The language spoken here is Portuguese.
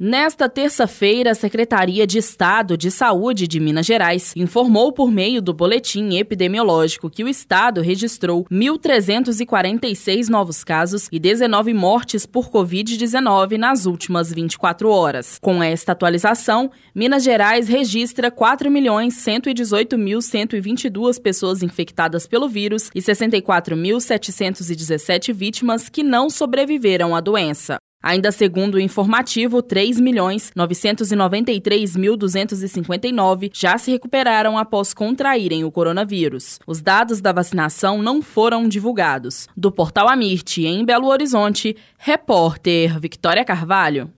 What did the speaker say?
Nesta terça-feira, a Secretaria de Estado de Saúde de Minas Gerais informou por meio do boletim epidemiológico que o estado registrou 1.346 novos casos e 19 mortes por Covid-19 nas últimas 24 horas. Com esta atualização, Minas Gerais registra 4.118.122 pessoas infectadas pelo vírus e 64.717 vítimas que não sobreviveram à doença. Ainda segundo o informativo, 3.993.259 já se recuperaram após contraírem o coronavírus. Os dados da vacinação não foram divulgados. Do Portal Amirte, em Belo Horizonte, repórter Victória Carvalho.